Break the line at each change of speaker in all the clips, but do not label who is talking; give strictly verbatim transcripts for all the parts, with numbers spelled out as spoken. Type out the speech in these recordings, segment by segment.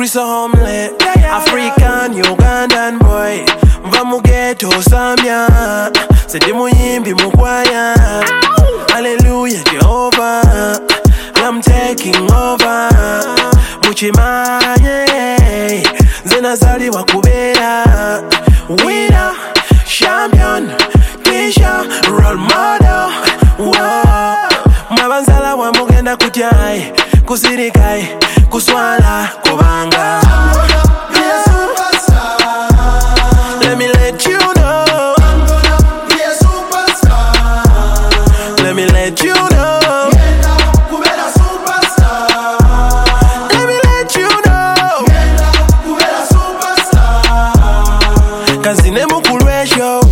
Chris Homeland, African, Ugandan boy. Mvamu ghetto Zambia, Sedi muyimbi mukwaya. Hallelujah, Jehovah, I'm taking over. Muchimanye, Zenazali wakubera. Winner, champion, teacher, role model. Wow. Mabanzala wa mugenda kutyai, kusirikai, kuswala, kubanga. Let me let you know, I'm gonna be a superstar. Let me let you know, kubera superstar. Let me let you know, kubera superstar. Kazine mukulwe show.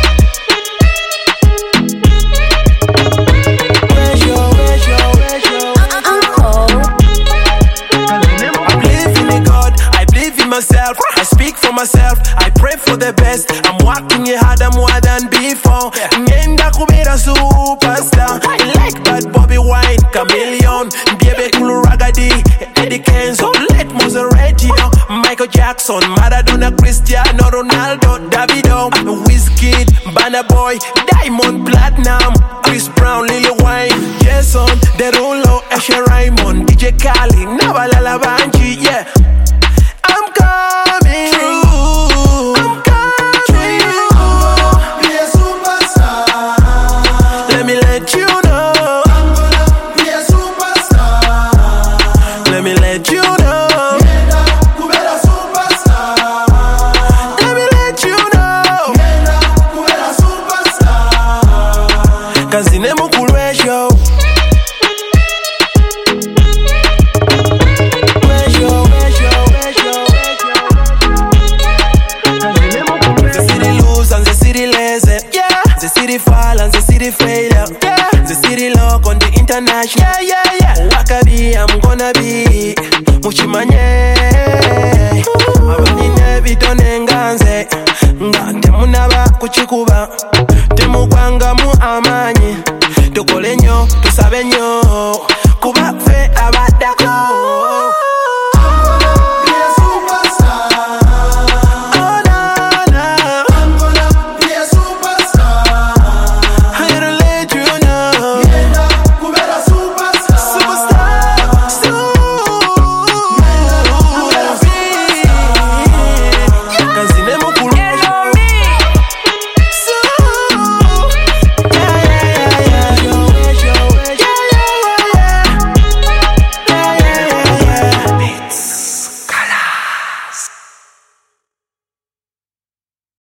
Myself, I speak for myself, I pray for the best. I'm working harder more than before. Ngenda kubera superstar, like that Bobby Wine, Chameleon, Biebe Kulu Ragadi, Eddie Kenzo, Let Moseretti, Michael Jackson, Maradona, Cristiano Ronaldo, Davido, Wizkid, Burna Boy, Diamond Platinum, Chris Brown, Lil Wayne, Jason Derulo, Asher Raymond, D J Khaled, Nabalala Banji, yeah. I'm coming through. I'm coming through. Be a superstar. Let me let you know, I'm gonna be a superstar. Let me let you know, kubera superstar. Let me let you know, kubera superstar. Kazine mukulwe show. The city fall and the city failure. Yeah. The city lock on the international. Yeah, yeah, yeah. Wakabi, I'm gonna be Muchimanye. Abani nebi tonenganze. Ngante munaba kuchikuba. Temukwanga mu amanyi. Tukole nyo, tusabe nyo.